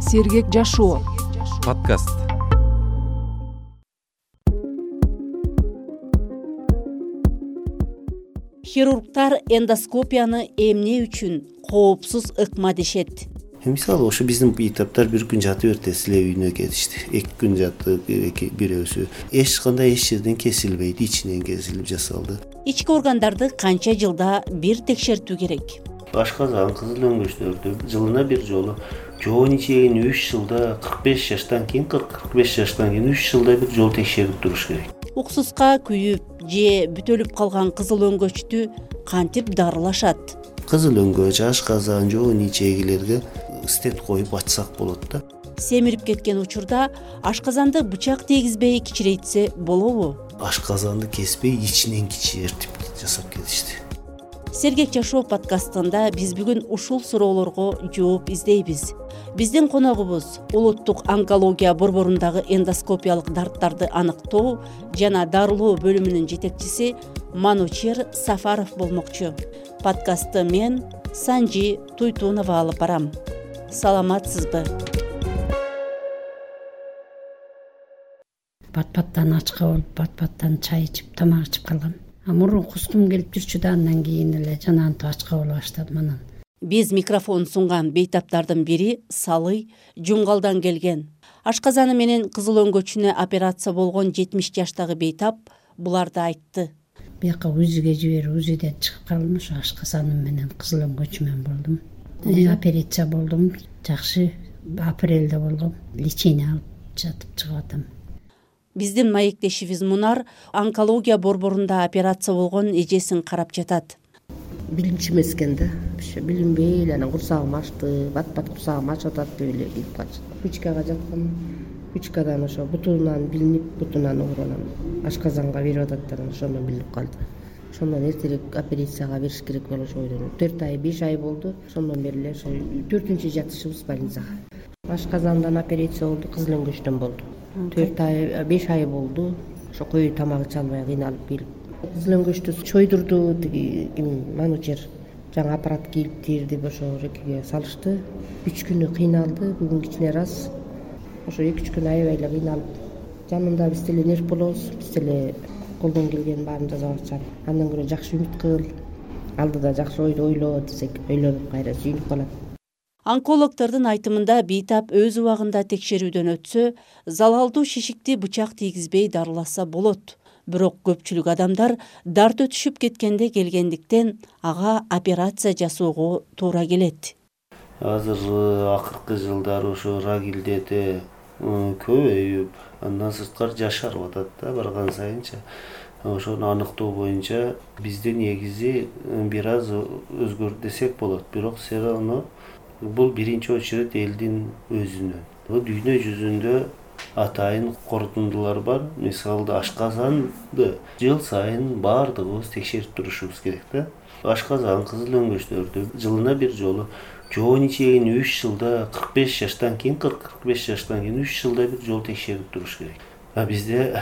Сергек жашоо подкаст. Хирургтар эндоскопияны эмне үчүн коопсуз ыкма дешет. Мисалы ошо биздин бейтаптар бир күн жатып эртеси эле үйүнө кетишти. 2 күн жатты, бирөөсү. Эч кандай эч жерден кесилбейт, ичинен кесилип жасалды. Ички органдарды канча жылда бир текшертүү керек? Ашказан, кызыл өңгөчтөрдү жылына бир жолу, жоон ичеген 3 жылда 45 жаштан кийин 40-45 жаштан кийин 3 жылда бир жолу текшерип туруш керек. Уксуска күйүп же бүтөлүп калган кызыл өңгөчтү кантип дарылашат? Кызыл өңгөч, ашказан, жоон ичегилерге стет коюп ачсак болот да. Семирип кеткен учурда ашказанды бычак тийгизбей кичирейтсе болобу? Ашказанды кеспей ичинен кичиертип жасап кетишти. Сергек жашоо подкастында биз бүгүн ушул суроолорго жооп издейбиз. Биздин коногубуз улуттук онкология борборундагы эндоскопиялык дарттарды аныктоо жана дарылоо бөлүмүнүн жетекчиси Манучер Сафаров болмокчу. Подкастты мен Санжи Туйтунова алып барам. Саламатсызбы? Пат-паттан ачка болуп, пат-паттан чай ичип, тамак ичип калгам. Мурун кускум келип жүрчү да, андан кийин эле жанагынтип ачка боло баштадым анан. Биз микрофон сунган бейтаптардын бири Салый Жумгалдан келген. Ашказаны менен кызыл өңгөчүнө операция болгон 70 жаштагы бейтап буларды айтты. Бияка УЗИге жиберип, УЗИден чыгып калдым, ошо ашказаным менен кызыл өңгөчүмөн болдум. Операция болдум, жакшы, апрелде болгом. Лечение алып жатып чыгып атам. Биздин маектешибиз Мунар онкология борборунда операция болгон эжесин карап жатат. Билимчи эмес экен да. Билинбей эле анан курсагым ачты, бат-бат курсагым ачып атат деп эле билип калчу. Пучкага жаткам. Пучкадан ошо бутунан билинип, бутунан уурунан ашказанга берип атат да, ошондон билинип калды. Ошондон эртерээк операцияга бериш керек болуп ойдум. 4 ай, 5 ай болду. Ошондон бери эле ошо 4-үнчү жатышыбыз больницага. Ашказандан операция болду, кызыл өңгөчтөн болду. 4 ай, 5 ай болду. Ошо кой тамак иче албай кыйналып келип. Кызыл өңгөчтү чойдурду, тиги Манучер жаңы аппарат кийиптирди, ошо рекиге салышты. 3 күнү кыйналды, бүгүн кичине раз. Ошо 2-3 күн аябай эле кыйналып, жанында биз деле нерв болобуз, биз деле колдон келген баарын жасап атышат. Андан көрө жакшы үмүт кыл, алдыда жакшы ойду ойло десек, ойлонуп кайра сүйүнүп калат. Онкологдордун айтымында бейтап өз убагында текшерүүдөн өтсө, залалдуу шишикти бычак тийгизбей дарыласа болот. Бирок көпчүлүк адамдар дарт өтүшүп кеткенде келгендиктен ага операция жасоого туура келет. Азыр акыркы жылдары ошо рак илдети көбөйүп, андан сырткары жашарып атат да барган сайынча. Ошону аныктоо боюнча бизде негизи бир аз өзгөрдү десек болот. Бирок все равно бул биринчи очередь элдин өзүнөн. Дүйнө жүзүндө атайын корутундулар бар. Мисалы ашказанды жыл сайын баардыгыбыз текшерип турушубуз керек да. Ашказан, кызыл өңгөчтөрдү жылына бир жолу, жоон ичеген 3 жылда 45 жаштан кийин 40-45 жаштан кийин 3 жылда бир жолу текшерип туруш керек. Бизде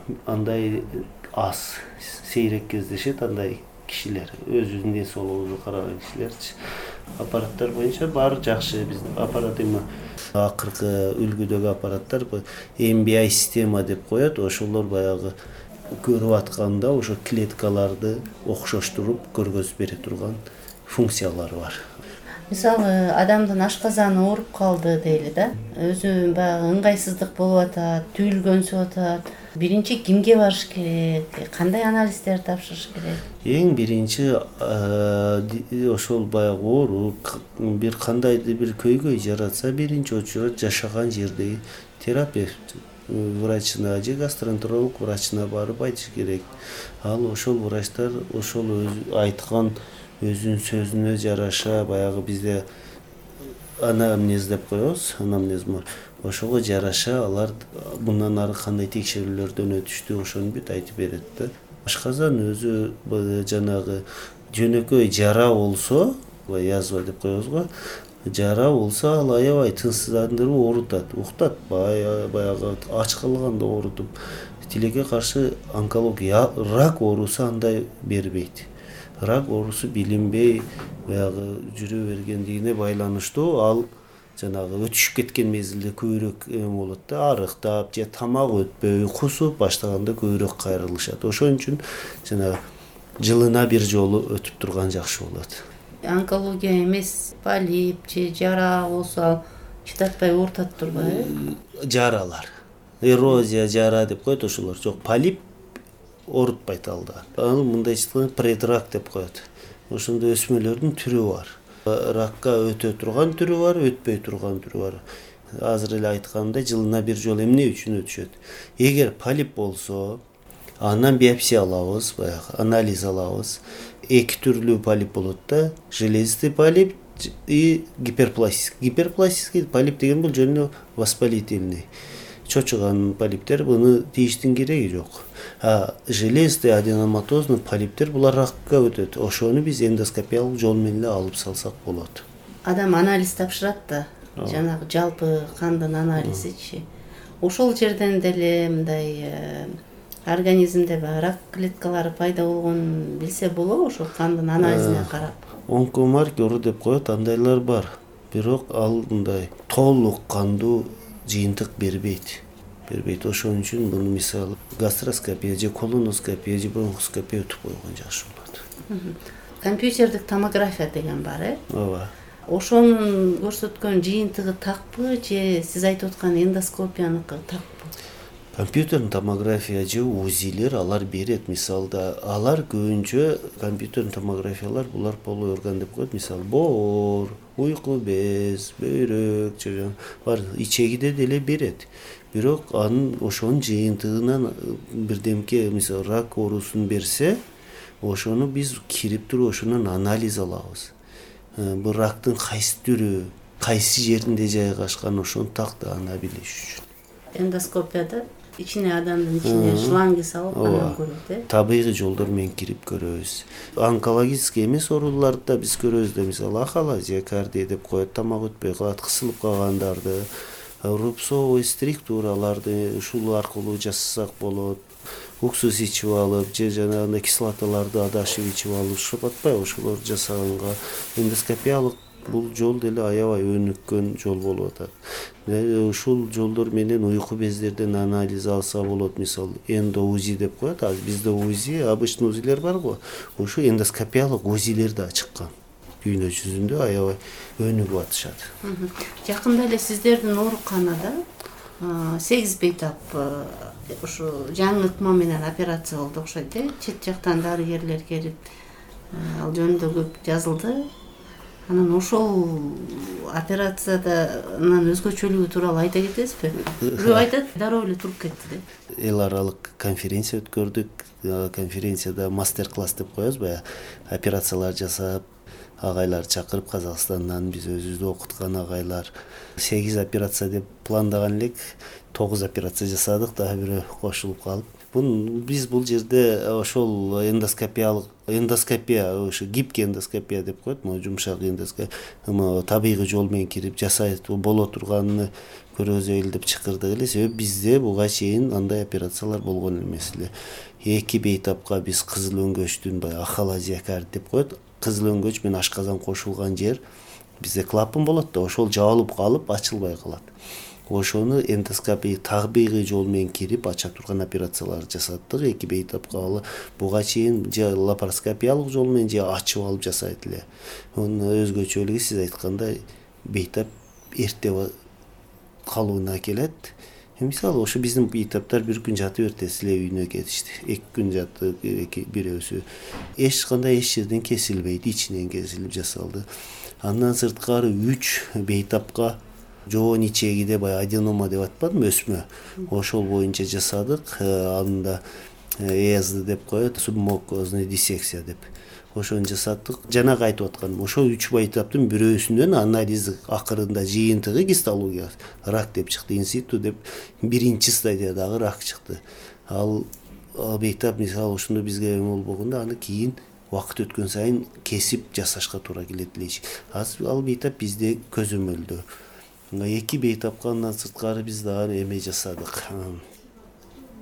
андай аз, сейрек кездешет андай кишилер, өзүнүн ден соолугуна караган кишилерчи. Аппараттар боюнча баары жакшы. Биздин аппарат эми акыркы үлгүдөгү аппараттар MBI система деп коет. Ошолор баягы көрүп атканда ошо клеткаларды окшоштуруп көргөзүп бере турган функциялары бар. Мисалы, адамдын ашказаны ооруп калды дейли да. Өзү баягы ыңгайсыздык болуп атат, түйүлгөнсүп атат. Биринчи кимге барыш керек? Кандай анализдер тапшырыш керек? Эң биринчи ошол баягы ооруп, бир кандайдыр бир көйгөй жаратса, биринчи очередь жашаган жердеги терапевт врачына же гастроэнтеролог врачына барып айтыш керек. Ал ошол врачтар ошол айткан өзүнүн сөзүнө жараша, баягы бизде анамнез деп коебуз, анамнез бар. Ошого жараша алар мындан ары кандай текшерүүлөрдөн өтүштү, ошону бүт айтып берет да. Ашказан өзү жанагы жөнөкөй жара болсо, язва деп коебуз го, жара болсо ал аябай тынчсыздандырып оорутат, уктат, баягы ач калганда оорутуп. Тилекке каршы онкология, рак оорусу андай бербейт. Рак оорусу билинбей баягы жүрө бергендигине байланыштуу, ал жанагы өтүшүп кеткен мезгилде көбүрөөк болот да, арыктап же тамак өтпөй кусуп баштаганда көбүрөөк кайрылышат. Ошон үчүн жанагы жылына бир жолу өтүп турган жакшы болот. Онкология эмес, полип же жара болсо чыдатпай оорутат турбайбы? Жаралар, эрозия, жара деп коет, ошолор жок. Полип оорутпайт алда. Аны мындай предрак деп коет. Ошондо өсмөлөрдүн түрү бар. Ракка өтө турган түрү бар, өтпөй турган түрү бар. Азыр эле айтканымдай жылына бир жолу эмне үчүн өтүшөт? Эгер полип болсо, андан биопсия алабыз, баягы анализ алабыз. Эки түрлүү полип болот да, железистый полип и гиперпластический. Гиперпластический полип деген бул жөнүндө воспалительный. Чочуган полиптер, буну тийиштин кереги жок. Железистый аденоматозный полиптер булар ракка өтөт. Ошону биз эндоскопиялык жол менен эле алып салсак болот. Адам анализ тапшырат да, жанагы жалпы кандын анализичи. Ошол жерден деле мындай организмде рак клеткалары пайда болгонун билсе болобу, ошол кандын анализине карап? Онкомаркер деп коет, андайлар бар. Бирок ал мындай толук кандуу жыйынтык бербейт. Ошон үчүн буну мисалы гастроскопия же колоноскопия же бронхоскопия өтүп койгон жакшы болот. Компьютердик томография деген бар, Ооба. Ошонун көрсөткөн жыйынтыгы такпы же сиз айтып аткан эндоскопияныкы такпы? Компьютерный томография же УЗИлер алар берет. Мисалда алар көбүнчө компьютерный томографиялар булар полый орган деп коет. Мисалы боор, уйку без, бөйрөк же бар ичегиде деле берет. Бирок анын ошонун жыйынтыгынан бирдемке, мисалы рак оорусун берсе, ошону биз кирип туруп ошонун анализ алабыз. Бул рактын кайсы түрү, кайсы жеринде жайгашкан, ошону так ана билиш үчүн. Эндоскопияда ичине адамдын ичине шланги салып анан көрөт, табигый жолдор менен кирип көрөбүз. Онкологический эмес ооруларды да биз көрөбүз да, мисалы ахалазия, кардия деп коет, тамак өтпөй калат, кысылып калгандарды, рубцовый структураларды ушул аркылуу жасасак болот. Уксус ичип алып же жанагындай кислоталарды адашып ичип алып ушуп атпайбы, ошолор жасаганга эндоскопиялык бул жол деле аябай өнүккөн жол болуп атат. Ушул жолдор менен уйку бездерден анализ алса болот. Мисалы эндоузи деп коет. Азыр бизде узи, обычный узилер бар го. Ушу эндоскопиялык узилер да чыккан. Дүйнө жүзүндө аябай өнүгүп атышат. Жакында эле сиздердин ооруканада 8 бейтап ушу жаңы ыкма менен операция болду окшойт, чет жактан дарыгерлер келип ал жөнүндө көп жазылды. Анан ошол операциядан өзгөчөлүгү тууралуу айта кетесизби? Бирөө айтат, дароо эле туруп кетти деп. Эл аралык конференция өткөрдүк. Конференцияда мастер-класс деп коебуз, баягы операциялар жасап, агайлар чакырып, Казакстандан биз өзүбүздү окуткан агайлар. 8 операция деп пландаган элек, 9 операция жасадык, дагы бирөө кошулуп калып. Биз бул жерде ошол эндоскопия, ошо гибкий эндоскопия деп коет, жумшак эндоскопия, табигый жол менен кирип жасайт боло турганын көрөзөйүл деп чакырдык эле. Себеби бизде буга чейин андай операциялар болгон эмес эле. 2 бейтапка биз кызыл өңгөчтүн ахалазия деп коет, кызыл өңгөч менен ашказан кошулган жер бизде клапан болот да, ошол жабылып калып ачылбай калат. Ошону эндоскопия табигый жол менен кирип ача турган операциялар жасаттык. 2 бейтапка буга чейин же лапароскопиялык жол менен же ачып алып жасайт эле. Онун өзгөчөлүгү сиз айткандай бейтап эрте калууна келет. Мисалы ошо биздин бейтаптар бир күн жатып эртеси эле үйүнө кетишти. 2 күн жатты, бирөөсү эч кандай жерден кесилбейт, ичинен кесилип жасалды. Андан сырткары 3 бейтапка жоон ичегиде аденома деп атпадымбы, өсмө. Ошол боюнча жасадык. Анда ЭЗД деп коет, субмукозный диссекция деп. Ошону жасаттык. Жанагы айтып атканым, ошол 3 бейтаптын бирөөсүнөн анализ акырында жыйынтыгы гистология рак деп чыкты, инситу деп биринчи стадиядагы рак чыкты. Ал бейтап мисалы ошондо бизге болбогондо аны кийин убакыт өткөн сайын кесип жасашка туура келет эле. Азыр ал бейтап бизде көзөмөлдө. 2 бейтапка андан сырткары биз дагы эме жасадык.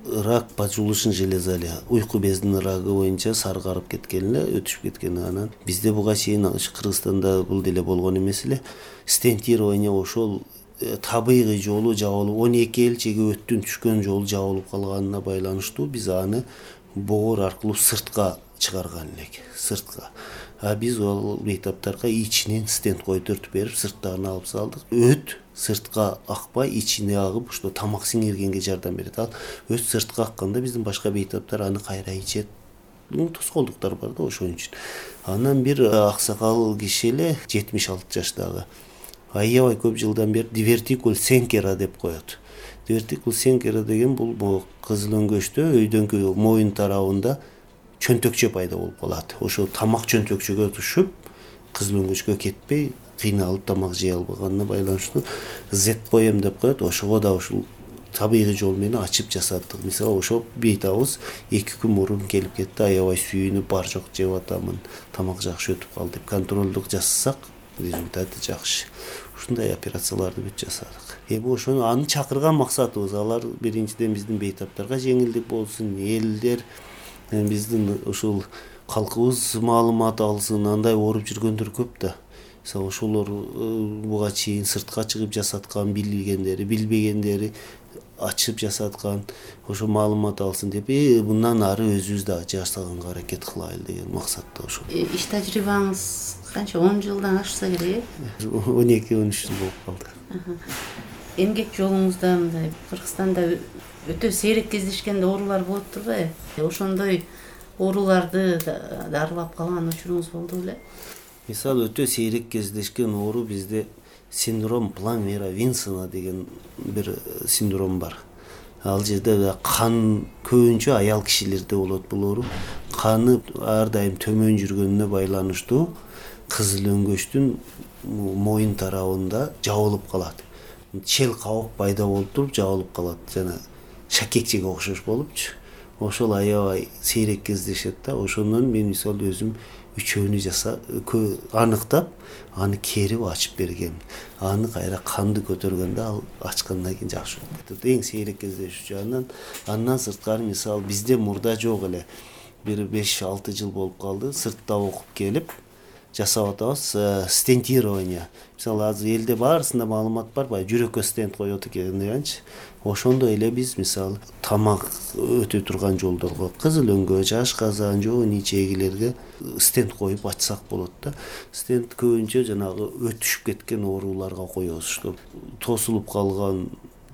рак поджелудочной железы эле уйку безинин рагы боюнча саргарып кеткен эле, өтүшүп кеткен. Анан бизде буга чейин Кыргызстанда бул деле болгон эмес эле. Стентирование ошол табигый жолу жабылып 12 эл чеги өттүн түшкөн жолу жабылып калганына байланыштуу биз аны боор аркылуу сыртка чыгарган элек, сыртка. А биз ол бейтаптарга ичинен стент койдуртуп берип, сырттарын алып салдык. Өт сыртка акпай, ичине агып, ошто тамак сиңиргенге жардам берет. Ал өт сыртка акканда биздин башка бейтаптар аны кайра ичет. Тоскоолдуктар бар да ошон үчүн. Анан бир аксакал киши эле 76 жаштагы аябай көп жылдан бери дивертикул сенкера деп коет. Дивертикул сенкера деген бул кызыл өңгөчтө өйдөңкү моюн тарабында чөнтөкчө пайда болуп калат. Ошо тамак чөнтөкчөгө түшүп, кызыл өңгөчкө кетпей, кыйналып тамак жей албаганына байланыштуу Z-поем деп коет. Ошого да ушул табигый жол менен ачып жасаттык. Мисалы, ошо бейтабыз 2 күн мурун келип кетти, аябай сүйүнүп, бар жок жеп атамын, тамак жакшы өтүп калды деп контролдук жасасак, результаты жакшы. Ушундай операцияларды бүт жасадык. Эми ошону аны чакырган максатыбыз, алар биринчиден биздин бейтаптарга жеңилдик болсун, элдер биздин ушул калкыбыз маалымат алсын, андай ооруп жүргөндөр көп да. Ошолор буга чейин сыртка чыгып жасаткан, билгендери, билбегендери ачып жасаткан, ошо маалымат алсын деп, мындан ары өзүбүз да жасаганга аракет кылайлы деген максатта ошо. Иш тажрыйбаңыз канча 10 жылдан ашса керек? 12-13 жыл болуп калды. Эмгек жолуңузда мындай Кыргызстанда өтө сейрек кездешкен оорулар болуп турбайбы? Ошондой ооруларды дарылап калган учуруңуз болду беле? Мисалы, өтө сейрек кездешкен оору бизде синдром Пламера-Винсона деген бир синдром бар. Ал жерде кан көбүнчө аял кишилерде болот бул оору. Каны ар дайым төмөн жүргөнүнө байланыштуу кызыл өңгөчтүн моюн тарабында жабылып калат. Чел кабык пайда болуп туруп жабылып калат, жана шакекчеге окшош болупчу. Ошол аябай сейрек кездешет да. Ошондон мен мисалы өзүм үчөөнү аныктап, аны керип ачып бергем. Аны кайра канды көтөргөндө ал ачкандан кийин жакшы болуп кетет. Эң сейрек кездешүүчү. Андан сырткары мисалы бизде мурда жок эле. Бир 5-6 жыл болуп калды. Сыртта окуп келип жасап атабыз стентирование. Мисалы азыр элде баарысында маалымат бар, жүрөккө стент коет экен дегенчи. Ошондой эле биз мисалы тамак өтө турган жолдорго, кызыл өңгөч, ашказан, жоон ичегилерге стент коюп ачсак болот да. Стент көбүнчө жанагы өтүшүп кеткен ооруларга коебуз, что тосулуп калган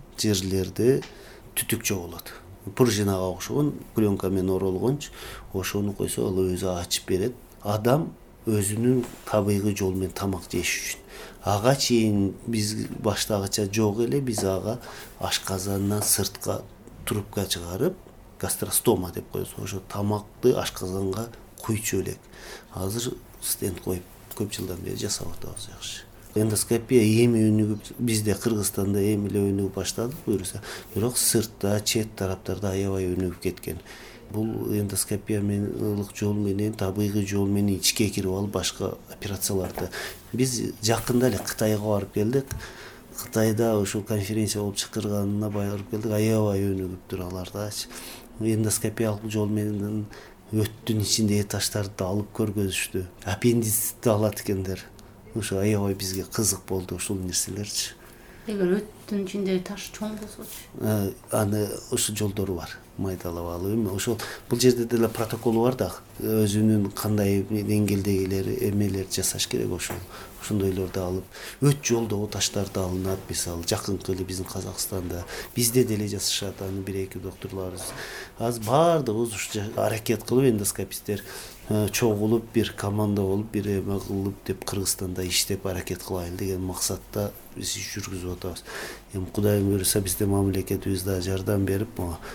жерлерде түтүк жабылат. Пружинага окшогон пленка менен оролгончу, ошону койсо ал өзү ачып берет. Адам өзүнүн табигый жол менен тамак жеш үчүн. Ага чейин биз баштагыча жок эле, биз ага ашказандан сыртка трубка чыгарып, гастростома деп коебуз. Ошо тамакты ашказанга куйчу элек. Азыр стент коюп көп жылдан бери жасап атабыз жакшы. Эндоскопия эми өнүгүп, бизде Кыргызстанда эми эле өнүгүп баштадык буюрса, бирок сыртта, чет тараптарда аябай өнүгүп кеткен. Бул эндоскопия менен жол менен, табигый жол менен ичке кирип алып башка операцияларды. Биз жакында эле Кытайга барып келдик. Кытайда ошол конференция болуп чакырганына барып келдик. Аябай өнүгүптүр аларда. Эндоскопиялык жол менен өттүн ичиндеги таштарды алып көргөзүштү. Аппендицитти алат экендер. Ошо аябай бизге кызык болду ушул нерселерчи. Эгер өттүн ичиндеги таш чоң болсочу? Аны ошо жолдору бар. Майдалап алып эми ошол бул жерде деле протоколу бар да, өзүнүн кандай деңгээлдегилер эмелер жасаш керек ошондойлорду алып, өт жолдогу таштарды алынат. Мисалы жакынкы эле биздин Казакстанда, бизде деле жасашат аны 1-2 доктурларыбыз. Азыр баардыгыбыз ушу аракет кылып, эндоскописттер чогулуп, бир команда болуп, бир эме кылып деп Кыргызстанда иштеп аракет кылайлы деген максатта биз иш жүргүзүп атабыз. Эми Кудай буйруса бизде мамлекетибиз да жардам берип,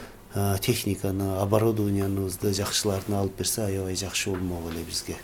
техниканы, оборудованиябызды жакшыларын алып берсе, аябай жакшы болмок эле бизге.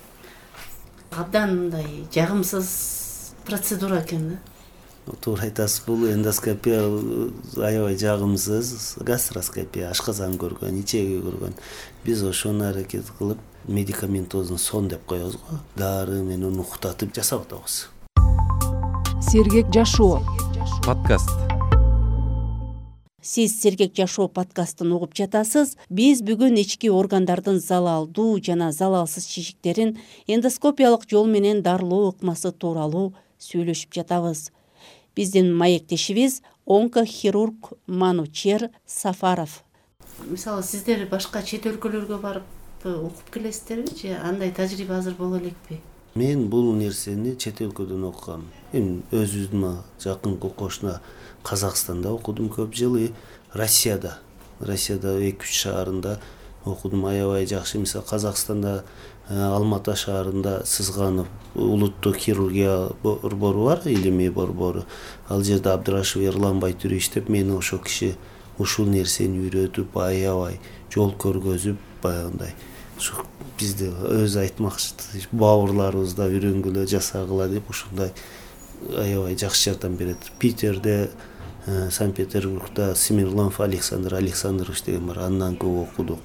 Абдан мындай жагымсыз процедура экен да. Туура айтасыз, бул эндоскопия аябай жагымсыз, гастроскопия, ашказан көргөн, ичеги көргөн. Биз ошону аракет кылып, медикаментозун сон деп коебуз го, дары менен уктатып жасап атабыз. Сергек жашоо подкаст. Сиз Сергек жашоо подкастын угуп жатасыз. Биз бүгүн ички органдардын залалдуу жана залалсыз шишиктерин эндоскопиялык жол менен дарылоо ыкмасы тууралуу сүйлөшүп жатабыз. Биздин маектешибиз онкохирург Манучер Сафаров. Мисалы сиздер башка чет өлкөлөргө барып окуп келесиздерби же андай тажрыйба азыр боло элекпи? Мен бул нерсени чет өлкөдөн окугам. Эми өзүбүздүн жакынкы кошуна Казакстанда окудум көп жыл, Россияда 2-3 шаарында окудум, аябай жакшы. Мисалы Казакстанда Алматы шаарында Сызганов улуттук хирургия борбору бар, илимий борбору. Ал жерде Абдрашев Эрлан Байтур иштеп, мени ошол киши ушул нерсени үйрөтүп, аябай жол көргөзүп, баягындай бизди өз айтмакчы бауырларыбызда үйрөнгүлө, жасагыла деп ушундай аябай жакшы жардам берет. Питерде, Санкт-Петербургда Смирлов Александр Александрович деген бар, андан көп окудук.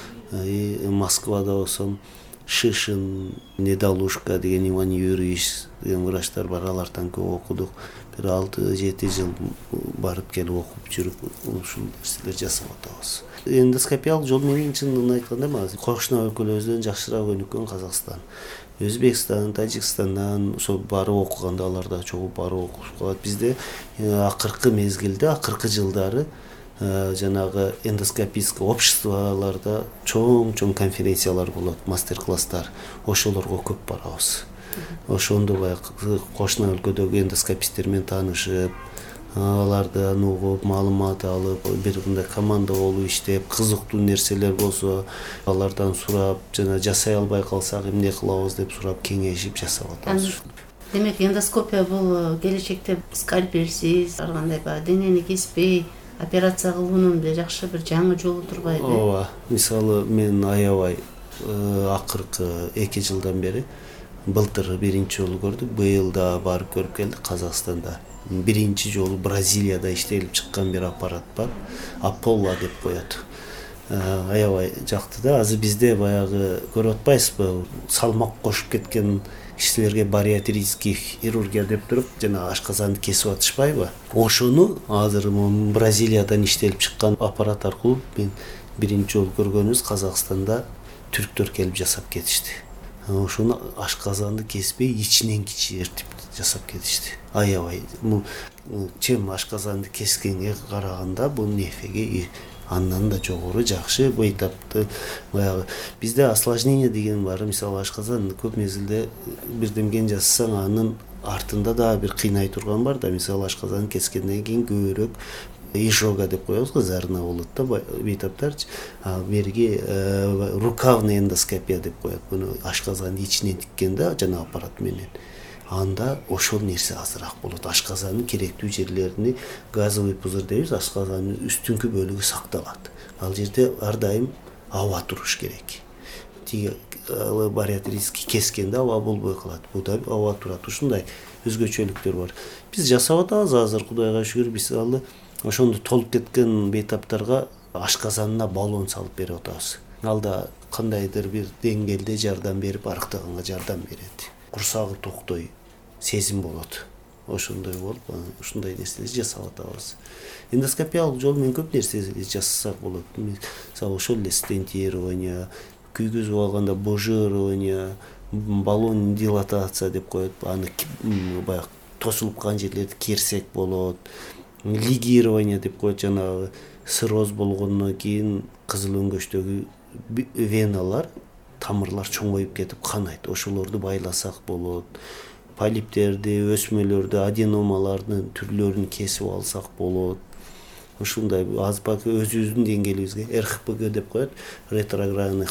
Москвада болсом Шишин, Недалушка деген Иван Юрьевич деген врачтар бар, алардан көп окудук. Бир 6-7 жыл барып келип окуп жүрүп ушул нерселер жасап атабыз. Эндоскопиялык жол менен чынын айтканда кошуна өлкөлөрүбүздөн жакшыраак өнүккөн Казакстан. Өзбекстан, Тажикстандан ошо барып окуганда аларда чогуу барып окуп калат. Бизде акыркы мезгилде, акыркы жылдары жанагы эндоскопический обществолордо чоң конференциялар болот, мастер-класстар. Ошолорго көп барабыз. Ошондо баягы кошуна өлкөдөгү эндоскописттер менен таанышып, алардан угуп, маалымат алып, бир мындай команда болуп иштеп, кызыктуу нерселер болсо алардан сурап, жана жасай албай калсак эмне кылабыз деп сурап, кеңешип жасап атабыз. Демек, эндоскопия бул келечекте скальпелсиз, ар кандай денени кеспей операция кылуунун жакшы бир жаңы жолу турбайбы? Ооба, мисалы мен аябай акыркы 2 жылдан бери былтыр биринчи жолу көрдүк, быйыл да барып көрүп келдик Казакстанда. Биринчи жолу Бразилияда иштелип чыккан бир аппарат бар, Apollo деп коет. Аябай жакты да. Азыр бизде баягы көрүп атпайсызбы, салмак кошуп кеткен кишилерге бариатрический хирургия деп туруп, жана ашказанды кесип атышпайбы? Ошону азыр Бразилиядан иштелип чыккан аппарат аркылуу мен биринчи жолу көргөнүбүз Казакстанда түрктөр келип жасап кетишти. Ошону ашказанды кеспей ичинен кичертип жасап кетишти. Аябай чем ашказанды кескенге караганда бул нефеге андан да жогору жакшы. Бу этапты баягы бизде осложнение деген бар. Мисалы ашказанды көп мезгилде бирдемген жасасаң, анын артында да бир кыйнай турган бар да. Мисалы ашказанды кескенден кийин көбүрөөк изжога деп коебуз го, зарна болот да, бейтаптарчы. Берги рукавный эндоскопия деп коет. Буну ашказанды ичинен тиккенде жана аппарат менен. Анда ошол нерсе азыраак болот. Ашказандын керектүү жерлерини газовый пузырь дейбиз, ашказандын үстүнкү бөлүгү сакталат. Ал жерде ар дайым аба туруш керек. Тиги бариатрический кескенде аба болбой калат. Буда аба турат. Ушундай өзгөчөлүктөр бар. Биз жасап атабыз азыр, Кудайга шүгүр. Биз алы ошондо толуп кеткен бейтаптарга ашказанына баллон салып берип атабыз. Алда кандайдыр бир деңгээлде жардам берип, арыктаганга жардам берет. Курсагы токтой, сезим болот. Ошондой болуп, ушундай нерселерди жасап атабыз. Эндоскопиялык жол менен көп нерселерди жасасак болот. Мисалы ошол эле стентирование, күйгүзүп алганда божирование, баллон дилатация деп коет. Аны баягы тосулуп калган жерлерди керсек болот. Лигирование деп коет, жанагы цирроз болгондон кийин кызыл өңгөчтөгү веналар, тамырлар чоңоюп кетип канайт. Ошолорду байласак болот. Полиптерди, өсмөлөрдү, аденомалардын түрлөрүн кесип алсак болот. Ушундай азбак өзүбүздүн деңгээлибизге РХПГ деп коет, ретроградный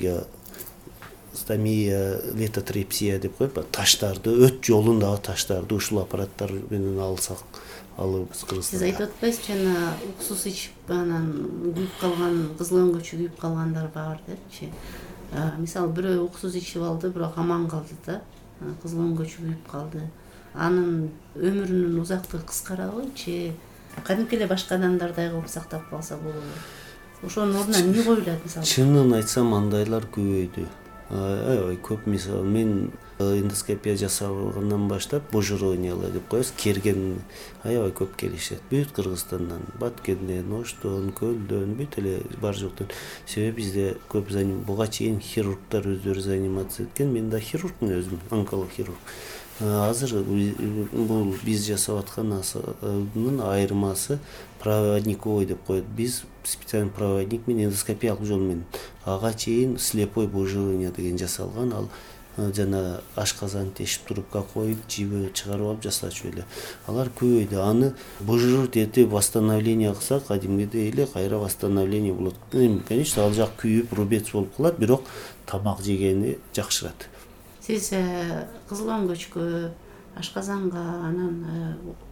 холангиостомия, литотрепсия деп коет. Таштарды, өт жолундагы таштарды ушул аппараттар менен алсак алып кыргызда. Сиз айтып атпайсызбы, жана уксус ичип анан күйүп калган, кызыл өңгөчү күйүп калгандар бар депчи. Мисалы бирөө уксус ичип алды, бирок аман калды да. Кызыл өңгөчү күйүп калды. Анын өмүрүнүн узактыгы кыскарабы же кадимки эле башка адамдардай кылып сактап калса болобу? Ошонун ордуна эмне коюлат мисалы? Чынын айтсам, андайлар көбөйдү. аябай көп. Мисалы мен эндоскопия жасалгандан баштап божирование деп коебуз, керген аябай көп келишет. Бүт Кыргызстандан, Баткенден, Оштон, Көлдөн, бүт эле бар жоктон. Себеби бизде көп буга чейин хирургдар өздөрү заниматься эткен. Мен да хирургмун өзүм, онколог хирург. Азыр бул биз жасап аткандын айырмасы проводниковый деп коет. Биз специальный проводник менен эндоскопиялык жол менен. Ага чейин слепой божирование деген жасалган. Ал жана ашказан тешип трубка коюп, жибе чыгарып алып жасачу эле. Алар көбөйдү. Аны божировать этип восстановление кылсак, кадимгидей эле кайра восстановление болот. Конечно, ал жак күйүп, рубец болуп калат, бирок тамак жегени жакшырат. Сиз кызыл өңгөчкө, ашказанга, анан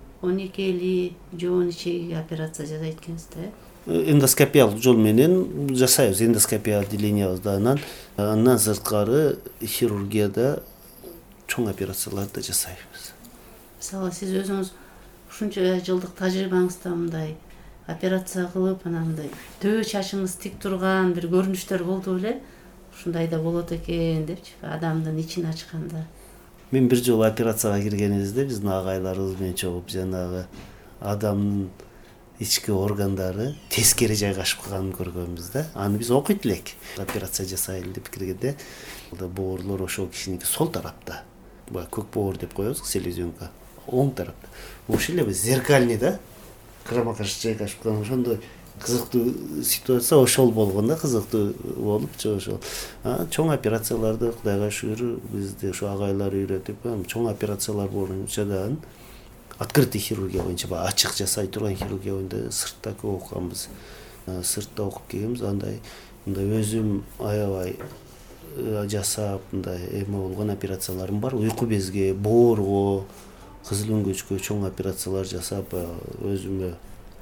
12 жоон ичегиге операция жасайт экенсиз да? Эндоскопиялык жол менен жасайбыз, эндоскопия отделениябызда. Андан сырткары хирургияда чоң операцияларды жасайбыз. Мисалы, сиз өзүңүз ушунча жылдык тажрыйбаңызда мындай операция кылып, анан мындай төбө чачыңыз тик турган бир көрүнүштөр болду беле? Ушундай да болот экен депчи, адамдын ичин ачканда. Мен бир жолу операцияга киргенибизде биздин агайларыбыз менен чогуп жанагы адамдын ички органдары тескери жайгашып калганын көргөнбүз да. Аны биз окуйт элек. Операция жасайлы деп киргенде боорлор ошол кишиники сол тарапта. Көк боор деп коебуз, селезенка. Оң тарапта. Ошол эле зеркальный да. Карама каршы жайгашып калган, ошондой кызыктуу ситуация ошол болгон да, кызыктуу болуп ошол. Чоң операцияларды Кудайга шүгүр бизде ошо агайлар үйрөтүп, чоң операциялар боюнча да открытый хирургия боюнча, ачык жасай турган хирургия боюнча сыртта көп окуганбыз. Сыртта окуп келгенбиз, андай өзүм аябай жасап, мындай эме болгон операцияларым бар. Уйку безге, боорго, кызыл өңгөчкө чоң операциялар жасап, өзүмө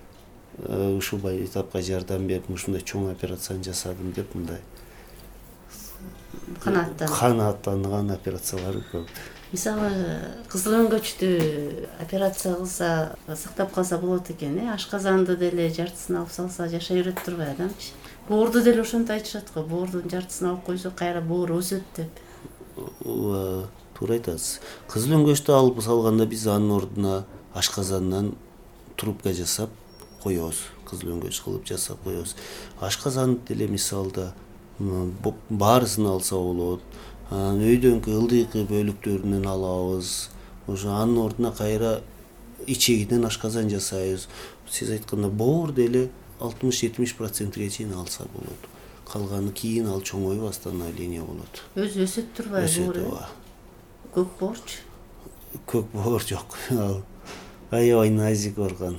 ушул этапка жардам берип, ушундай чоң операцияны жасадым деп мындай канааттанган операциялар көп. Мисалы, кызыл өңгөчтү операция кылса, сактап калса болот экен, ашказанды деле жартысын алып салса жашай берет турбай адамчы. Боорду деле ошентип айтышат го, боордун жартысын алып койсо кайра боор өсөт деп. Туура айтасыз. Кызыл өңгөчтү алып салганда биз анын ордуна ашказандан трубка жасап коебуз. Кызыл өңгөч кылып жасап коебуз. Ашказанды деле мисалда баарысын алса болот. Өйдөнкү ылдыйкы бөлүктөрүнөн алабыз. Ошо анын ордуна кайра ичегинен ашказан жасайбыз. Сиз айтканда боор деле 60-70%ге чейин алса болот. Калганы кийин ал чоңоюп восстановление болот. Өзү өсөт турбай боор? Көк боорчу? Көк боор жок. Аябай назик орган.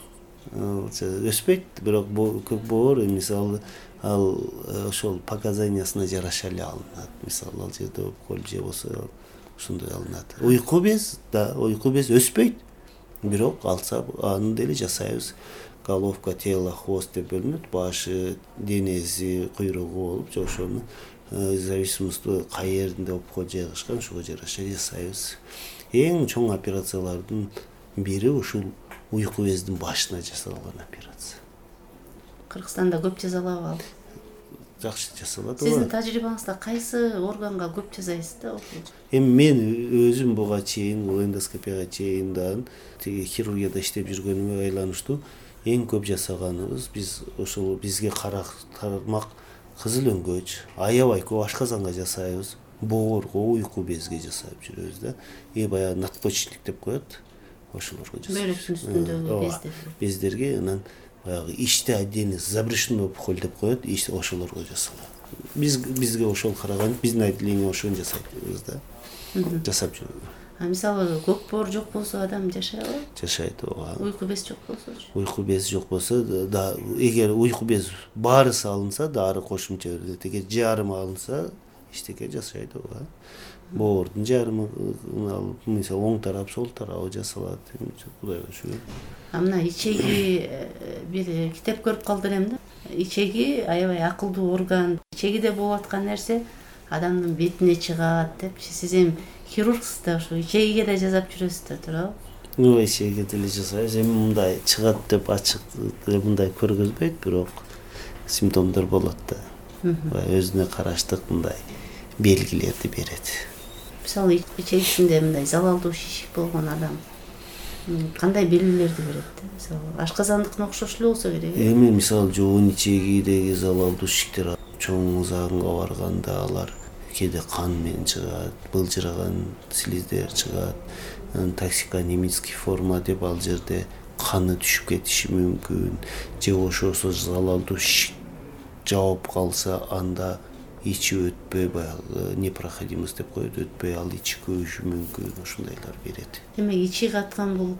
Өспөйт, бирок көк боор мисалы ал ошол показаниясына жараша эле алынат. Мисалы ал жерде коль же болсо ошондой алынат. Уйку без өспөйт. Бирок алса аны деле жасайбыз. Головка, тело, хвост деп бөлүнөт. Башы, денеси, куйругу болуп, ошону зависимости кай жеринде опкол жайгашкан, ошого жараша жасайбыз. Эң чоң операциялардын бири ушул уйку бездин башына жасалган операция. Кыргызстанда көп жасалабы ал? Жакшы жасалат. Сиздин тажрыйбаңызда кайсы органга көп жасайсыз да? Мен өзүм буга чейин, эндоскопияга чейин да тиги хирургияда иштеп жүргөнүмө байланыштуу эң көп жасаганыбыз биз ошол бизге кармак кызыл өңгөч, аябай көп ашказанга жасайбыз, боорго, уйку безге жасап жүрөбүз да. Баягы надпочечник деп коет. Ошолорго жасайбыз. Бөйрөктүн үстүндөгү бездерге анан баягы ичте отдельный забрешенный опухоль деп коет, ошолорго жасалат. Бизге ошол караган, биздин отделение ошону жасайбыз да. Жасап жүрөбүз. Мисалы, көк боор жок болсо адам жашай алат? Жашайт, ооба. Уйку без жок болсочу? Уйку без жок болсо да, эгер уйку без баарысы алынса, дары кошумча берилет. Эгер жарымы алынса, эчтеке жашайт, ооба. Боордун жарымы алып, мисалы оң тарап, сол тарабы жасалат. Кудайга шүгүр. Мына ичеги бир китеп көрүп калдым элем да. Ичеги аябай акылдуу орган. Ичегиде болуп аткан нерсе адамдын бетине чыгат депчи. Сиз эми хирургсуз да, ушу ичегиге да жасап жүрөсүз да, туурабы? Ичегиге деле жасайбыз. Эми мындай чыгат деп ачык мындай көргөзбөйт, бирок симптомдор болот да. Өзүнө караштык мындай белгилерди берет. Мисалы ичегисинде мындай залалдуу шишик болгон адам кандай белгилерди берет? Мисалы ашказандыкына окшош эле болсо керек. Эми мисалы жоон ичегидеги залалдуу шиштер чоң загынга барганда алар кээде кан менен чыгат, былжыраган слиздер чыгат. Токсиконемический форма деп ал жерде каны түшүп кетиши мүмкүн. Же ошосо залалдуу шишик жаап калса, анда ичи өтпөй, баягы непроходимость деп коет, өтпөй ал ичи көбүшү мүмкүн. Ошондайлар берет. Демек ичи каткан бул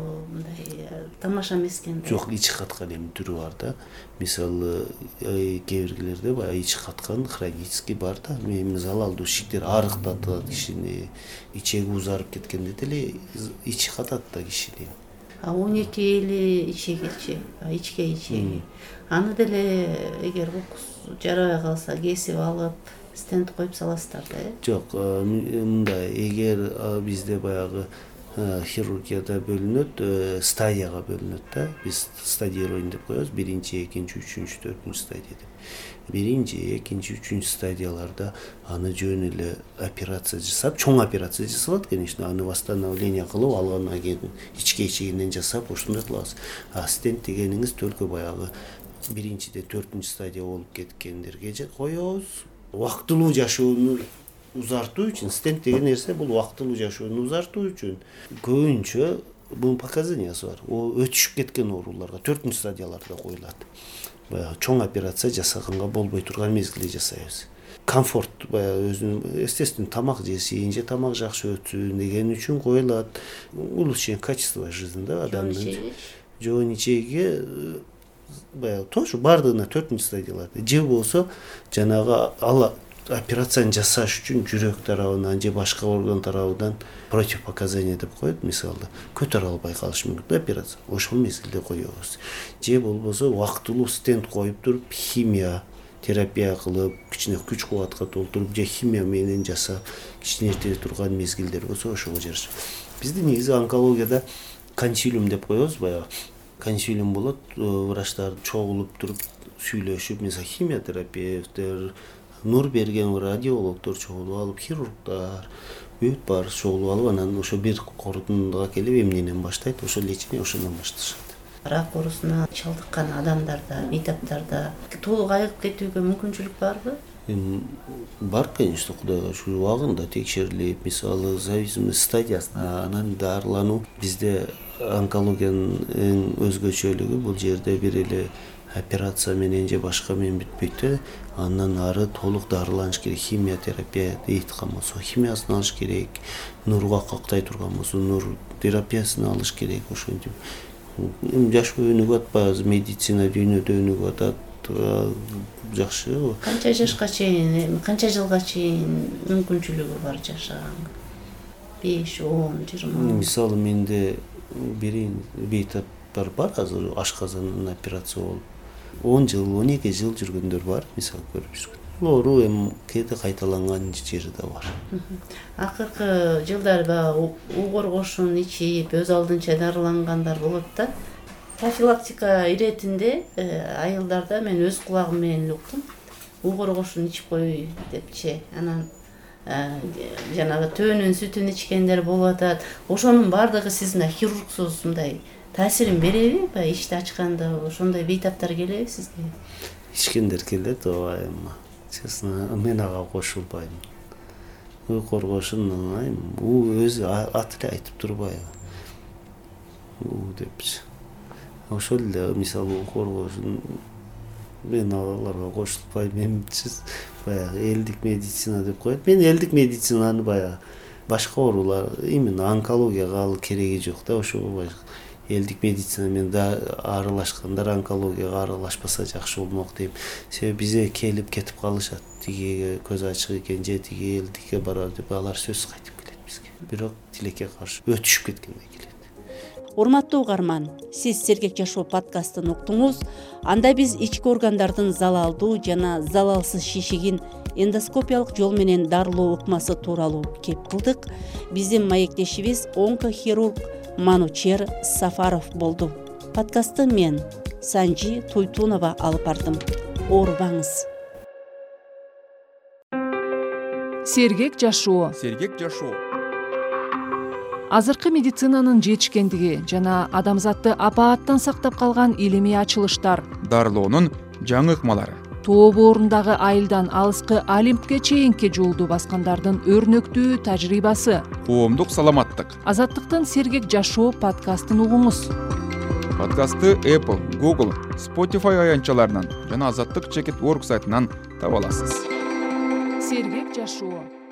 мындай тамаша эмес экен. Жок, ичи каткан эми түрү бар да. Мисалы кээ биргилерде баягы ичи каткан хронический бар да. Эми залалдуу шишиктер арыктатат кишини, ичеги узарып кеткенде деле ичи катат да кишини. 12 эли ичегичи, ичке ичеги. Аны деле эгер укус жарабай калса кесип алып, стенд коюп саласыздар да, э? Жок, мындай, эгер бизде баягы хирургияда бөлүнөт, стадияга бөлүнөт да. Биз стадирование деп коебуз, 1, 2, 3, 4 стадия деп. 1, 2, 3 стадияларда аны жөн эле операция жасап, чоң операция жасалат, конечно, аны восстановление кылып алгандан кийин ичке ичегинен жасап ошондой кылабыз. А стенд дегениңиз только баягы 1-де 4 стадия болуп кеткендерге коебуз. Убактылуу жашоону узартуу үчүн стенд деген нерсе бул убактылуу жашоону узартуу үчүн көбүнчө бунун показаниясы бар. О өтүшүп кеткен ооруларга 4 стадияларда коюлат. Баягы чоң операция жасаганга болбой турган мезгилде жасайбыз. Комфорт, баягы өзүнүн естественно тамак жесин, же тамак жакшы өтсүн деген үчүн коюлат. Улучшение качества жизни да адамдын. Жоон ичеги баягы тоже бардыгына 4 стадияларда. Же болсо жанагы ал операцияны жасаш үчүн жүрөк тарабынан же башка орган тарабынан противопоказания деп коет, мисалы көтөрө албай калышы мүмкүн операция. Ошол мезгилде коебуз. Же болбосо убактылуу стенд коюп туруп химия терапия кылып, кичине күч кубатка толтуруп же химия менен жасап, кичине эрте турган мезгилдер болсо ошого жараша. Бизде негизи онкологияда консилиум деп коебуз, баягы консилиум болот, врачтар чогулуп туруп сүйлөшүп, мисалы химия терапевттер, нур берген радиологдор чогулуп алып, хирургдар, бүт бар чогулуп алып, анан ошо бир корутундуга келип эмнеден баштайт, ошо лечение ошондон башташат. Рак оорусуна чалдыккан адамдарда, бейтаптарда толук айыгып кетүүгө мүмкүнчүлүк барбы? Бар, конечно, кудайга шүгүр, убагында текшерилип, мисалы зависимость стадиясына анан дарылануу. Бизде онкологиянын эң өзгөчөлүгү бул жерде бир эле операция менен же башка менен бүтпөйт. Андан ары толук дарыланыш керек. Химия терапия дейткан болсо химиясын алыш керек. Нурга кактай турган болсо нур терапиясын алыш керек. Ошентип жашоо өнүгүп атпайбы, медицина дүйнөдө өнүгүп атат. Жакшы. Канча жашка чейин, канча жылга чейин мүмкүнчүлүгү бар жашаганга? 5, 10, 20. Мисалы менде бейтаптар бар, азыр ашказандан операция болуп 10 жыл, 12 жыл жүргөндөр бар, мисалы көрүп жүргөн. Оору эми кээде кайталанган жери да бар. Акыркы жылдарда у коргошун ичип, өз алдынча дарылангандар болот да. Профилактика иретинде айылдарда мен өз кулагым менен уктум. У коргошун ичип кой депчи. Анан жанагы төөнүн сүтүн ичкендер болуп атат. Ошонун бардыгы сиз мына хирургсуз мындай таасирин береби? Баягы ишти ачканда ошондой бейтаптар келеби сизге? Ичкендер келет, ооба. Честно, мен ага кошулбайм. У коргошун у өзү аты эле айтып турбайбы? У депчи. Ошол эле мисалы у коргошун мен аларга кошулбайм. Менчи баягы элдик медицина деп коет. Мен элдик медицинаны баягы башка оорулар, именно онкологияга ал кереги жок да, ошого элдик медицина менен да аралашкандар онкологияга аралашпаса жакшы болмок дейм. Себеби бизге келип кетип калышат. Тиги көз ачык экен же тиги элдикке барар деп алар сөзсүз кайтып келет бизге. Бирок тилекке каршы өтүшүп кеткенде келет. Урматтуу угарман, сиз Сергек жашоо подкастын уктуңуз. Анда биз ички органдардын залалдуу жана залалсыз шишигин эндоскопиялык жол менен дарылоо ыкмасы тууралуу кеп кылдык. Биздин маектешибиз онкохирург Манучер Сафаров болду. Подкастты мен Санжи Туйтунова алып бардым. Оорубаңыз. Сергек жашоо. Азыркы медицинанын жетишкендиги жана адамзатты апааттан сактап калган илимий ачылыштар, дарылоонун жаңы ыкмалары, тоо боорундагы айылдан алыскы Олимпке чейинки жолду баскандардын өрнөктүү тажрыйбасы. коомдук саламаттык. Азаттыктын Сергек жашоо подкастын угуңуз. Подкастты Apple, Google, Spotify аянтчаларынан жана Азаттык.org сайтынан таба аласыз. Сергек жашоо.